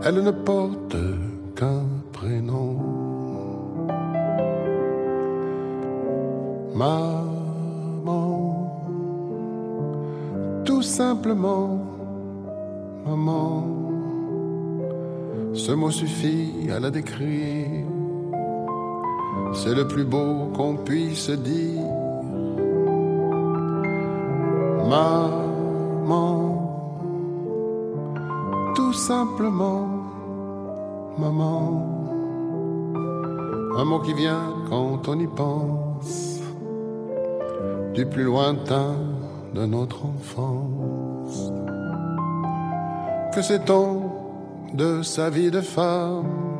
Elle ne porte qu'un prénom. Maman, tout simplement, maman. Ce mot suffit à la décrire. C'est le plus beau qu'on puisse dire. Maman, tout simplement, maman. Un mot qui vient quand on y pense, du plus lointain de notre enfance. Que sait-on de sa vie de femme?